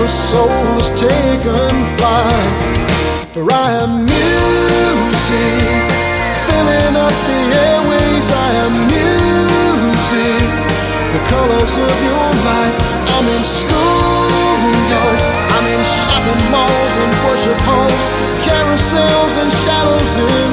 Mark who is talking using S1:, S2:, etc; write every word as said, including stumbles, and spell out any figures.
S1: the soul has taken flight. For I am music, filling up the airways. I am music, the colors of your life. I'm in schoolyards, I'm in shopping malls and worship halls, carousels and shadows in